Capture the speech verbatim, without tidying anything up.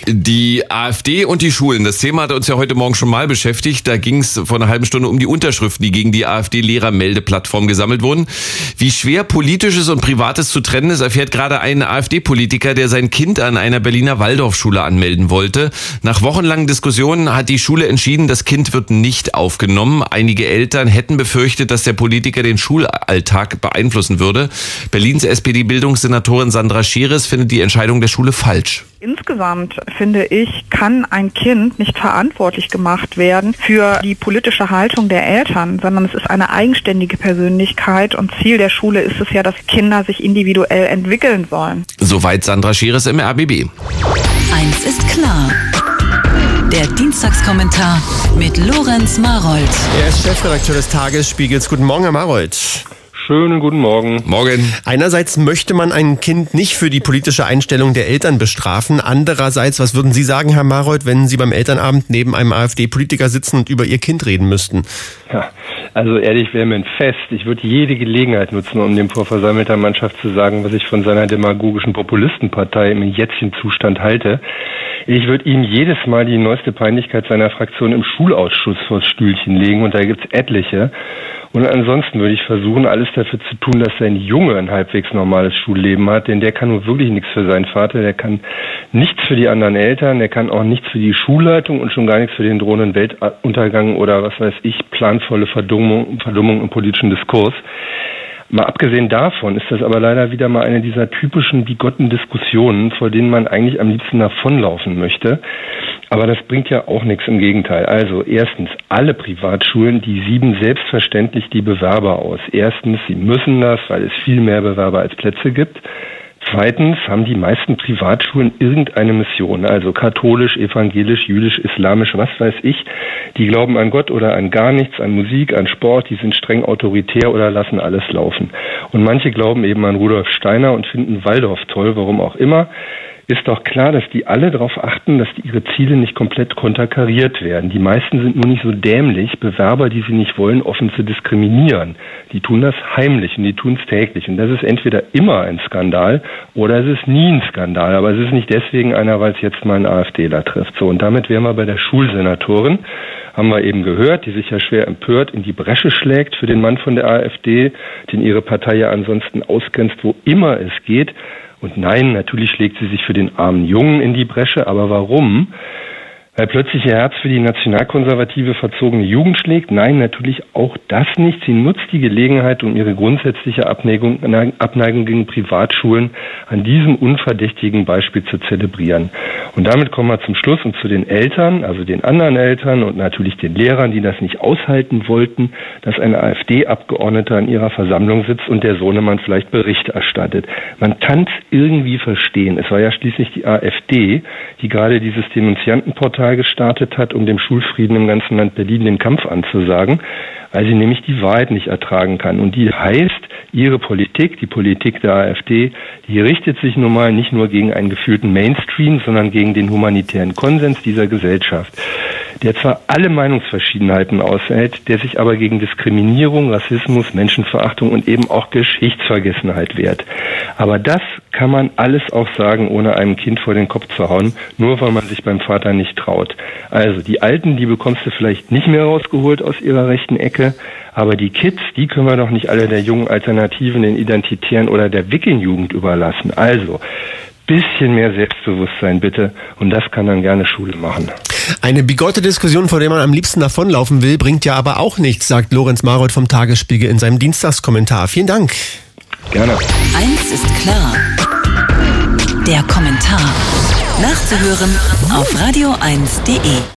Die AfD und die Schulen, das Thema hat uns ja heute Morgen schon mal beschäftigt. Da ging es vor einer halben Stunde um die Unterschriften, die gegen die AfD-Lehrermeldeplattform gesammelt wurden. Wie schwer Politisches und Privates zu trennen ist, erfährt gerade ein AfD-Politiker, der sein Kind an einer Berliner Waldorfschule anmelden wollte. Nach wochenlangen Diskussionen hat die Schule entschieden, das Kind wird nicht aufgenommen. Einige Eltern hätten befürchtet, dass der Politiker den Schulalltag beeinflussen würde. Berlins S P D-Bildungssenatorin Sandra Scheres findet die Entscheidung der Schule falsch. Insgesamt, finde ich, kann ein Kind nicht verantwortlich gemacht werden für die politische Haltung der Eltern, sondern es ist eine eigenständige Persönlichkeit und Ziel der Schule ist es ja, dass Kinder sich individuell entwickeln sollen. Soweit Sandra Scheres im R B B. Eins ist klar. Der Dienstagskommentar mit Lorenz Marold. Er ist Chefredakteur des Tagesspiegels. Guten Morgen, Herr Marold. Schönen guten Morgen. Morgen. Einerseits möchte man ein Kind nicht für die politische Einstellung der Eltern bestrafen. Andererseits, was würden Sie sagen, Herr Marold, wenn Sie beim Elternabend neben einem AfD-Politiker sitzen und über Ihr Kind reden müssten? Ja, also ehrlich wäre mir ein Fest. Ich würde jede Gelegenheit nutzen, um dem vor versammelter Mannschaft zu sagen, was ich von seiner demagogischen Populistenpartei im jetzigen Zustand halte. Ich würde ihm jedes Mal die neueste Peinlichkeit seiner Fraktion im Schulausschuss vors Stühlchen legen und da gibt's etliche. Und ansonsten würde ich versuchen, alles dafür zu tun, dass sein Junge ein halbwegs normales Schulleben hat, denn der kann nun wirklich nichts für seinen Vater, der kann nichts für die anderen Eltern, der kann auch nichts für die Schulleitung und schon gar nichts für den drohenden Weltuntergang oder was weiß ich, planvolle Verdummung, Verdummung im politischen Diskurs. Mal abgesehen davon ist das aber leider wieder mal eine dieser typischen bigotten Diskussionen, vor denen man eigentlich am liebsten davonlaufen möchte. Aber das bringt ja auch nichts, im Gegenteil. Also erstens, alle Privatschulen, die sieben selbstverständlich die Bewerber aus. Erstens, sie müssen das, weil es viel mehr Bewerber als Plätze gibt. Zweitens haben die meisten Privatschulen irgendeine Mission, also katholisch, evangelisch, jüdisch, islamisch, was weiß ich. Die glauben an Gott oder an gar nichts, an Musik, an Sport, die sind streng autoritär oder lassen alles laufen. Und manche glauben eben an Rudolf Steiner und finden Waldorf toll, warum auch immer. Ist doch klar, dass die alle darauf achten, dass die ihre Ziele nicht komplett konterkariert werden. Die meisten sind nur nicht so dämlich, Bewerber, die sie nicht wollen, offen zu diskriminieren. Die tun das heimlich und die tun es täglich. Und das ist entweder immer ein Skandal oder es ist nie ein Skandal. Aber es ist nicht deswegen einer, weil es jetzt mal einen AfDler trifft. So, und damit wären wir bei der Schulsenatorin. Haben wir eben gehört, die sich ja schwer empört in die Bresche schlägt für den Mann von der AfD, den ihre Partei ja ansonsten ausgrenzt, wo immer es geht. Und nein, natürlich schlägt sie sich für den armen Jungen in die Bresche, aber warum? Weil plötzlich ihr Herz für die nationalkonservative verzogene Jugend schlägt? Nein, natürlich auch das nicht. Sie nutzt die Gelegenheit, um ihre grundsätzliche Abneigung, Abneigung gegen Privatschulen an diesem unverdächtigen Beispiel zu zelebrieren. Und damit kommen wir zum Schluss und zu den Eltern, also den anderen Eltern und natürlich den Lehrern, die das nicht aushalten wollten, dass ein AfD-Abgeordneter in ihrer Versammlung sitzt und der Sohnemann vielleicht Bericht erstattet. Man kann es irgendwie verstehen. Es war ja schließlich die AfD, die gerade dieses Denunziantenportal gestartet hat, um dem Schulfrieden im ganzen Land Berlin den Kampf anzusagen, weil sie nämlich die Wahrheit nicht ertragen kann. Und die heißt, ihre Politik, die Politik der AfD, die richtet sich nun mal nicht nur gegen einen gefühlten Mainstream, sondern gegen den humanitären Konsens dieser Gesellschaft, der zwar alle Meinungsverschiedenheiten aushält, der sich aber gegen Diskriminierung, Rassismus, Menschenverachtung und eben auch Geschichtsvergessenheit wehrt. Aber das kann man alles auch sagen, ohne einem Kind vor den Kopf zu hauen, nur weil man sich beim Vater nicht traut. Also die Alten, die bekommst du vielleicht nicht mehr rausgeholt aus ihrer rechten Ecke, aber die Kids, die können wir doch nicht alle der jungen Alternativen, den Identitären oder der Wickeln-Jugend überlassen. Also bisschen mehr Selbstbewusstsein bitte und das kann dann gerne Schule machen. Eine bigotte Diskussion, vor der man am liebsten davonlaufen will, bringt ja aber auch nichts, sagt Lorenz Marold vom Tagesspiegel in seinem Dienstagskommentar. Vielen Dank. Gerne. Eins ist klar. Der Kommentar. Nachzuhören auf radio eins punkt de.